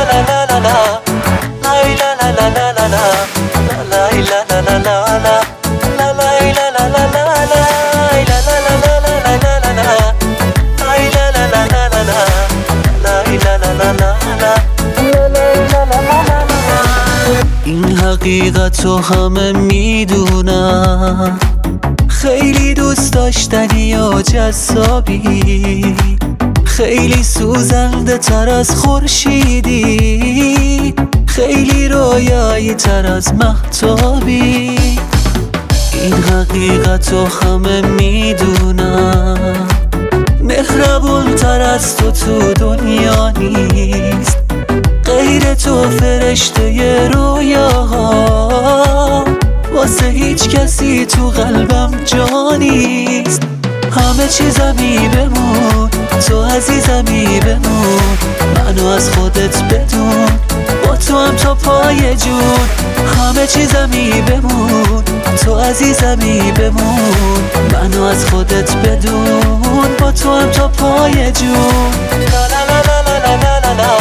این حقیقت رو همه میدونن، خیلی دوست داشتنی و جذابی، خیلی سوزنده تر از خورشیدی، خیلی رویایی تر از مهتابی. این حقیقت رو همه میدونن، مهربون تر از تو دنیا نیست، غیر تو فرشته رویاها، واسه هیچ کسی تو قلبم جا نیست. همه چیزمی بمون، تو عزیزمی بمون، منو از خودت بدون، با تو هم تا پای جون. همه چیزمی بمون، تو عزیزمی بمون، منو از خودت بدون، با تو هم تا پای جون. لا لا لا لا لا لا لا لا.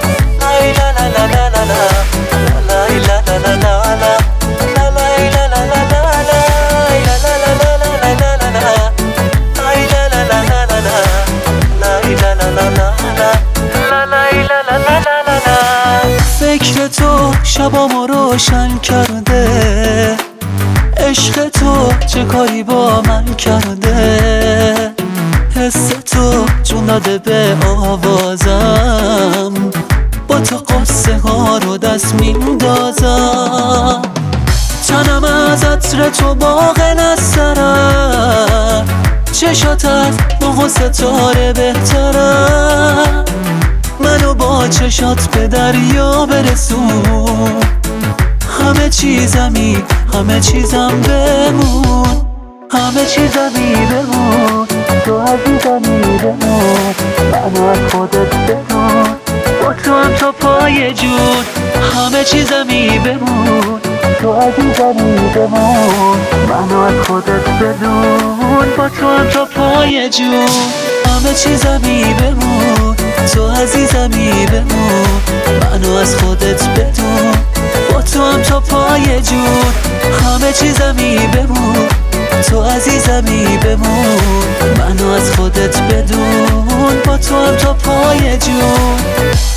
فکر تو شبامو روشن کرده، عشق تو چه کاری با من کرده، حس تو جون داده به آوازم، با تو قصه ها رو دست میندازم. تنم از عطر تو باغن از سرم، چشاتت ماه ستاره بهترم، منو با چشات به دریا برسون. همه چیزمی همه چیزم بمون، همه چیزمی بمون، تو عزیزمی بمون، منو از خودت بدون، با تو هم تا پای جون. همه چیزمی بمون، تو عزیزمی بمون، منو از خودت بدون، با تو هم تا پای جون. همه چیزمی بمون، تو عزیزمی بمون، منو از خودت بدون، با تو هم تا پای جون. همه چیزمی بمون، تو عزیزمی بمون، منو از خودت بدون، با تو هم تا پای جون.